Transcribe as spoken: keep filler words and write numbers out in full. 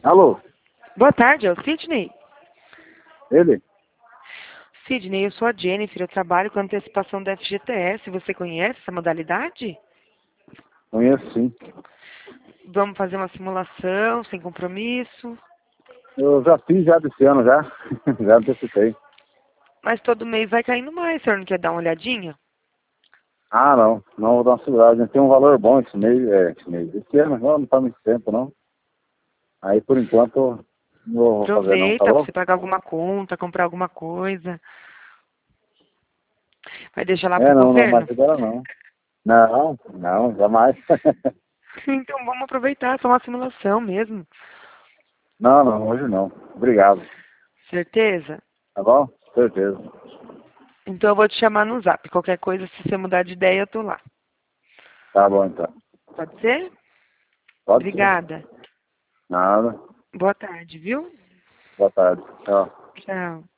Alô? Boa tarde, é o Sidney? Ele? Sidney, eu sou a Jennifer, eu trabalho com antecipação da F G T S. Você conhece essa modalidade? Conheço sim. Vamos fazer uma simulação sem compromisso, Eu já fiz já desse ano já. Já antecipei. mas todo mês vai caindo mais. O senhor não quer dar uma olhadinha? Ah, não. Não vou dar uma segurada. Tem um valor bom esse mês. É, esse mês. Esse ano não, não tá muito tempo, não. Aí, por enquanto, não vou fazer não, tá Aproveita para bom? você pagar alguma conta, comprar alguma coisa. Vai deixar lá pro É, não, não, governo? mas agora não. Não, não, jamais. Então vamos aproveitar, só uma simulação mesmo. Não, não, hoje não. Obrigado. Certeza? Tá bom? Certeza. Então eu vou te chamar no zap. Qualquer coisa, se você mudar de ideia, eu tô lá. Tá bom, então. Pode ser? Pode ser. Obrigada. Nada. Boa tarde, viu? Boa tarde. Tchau. Tchau.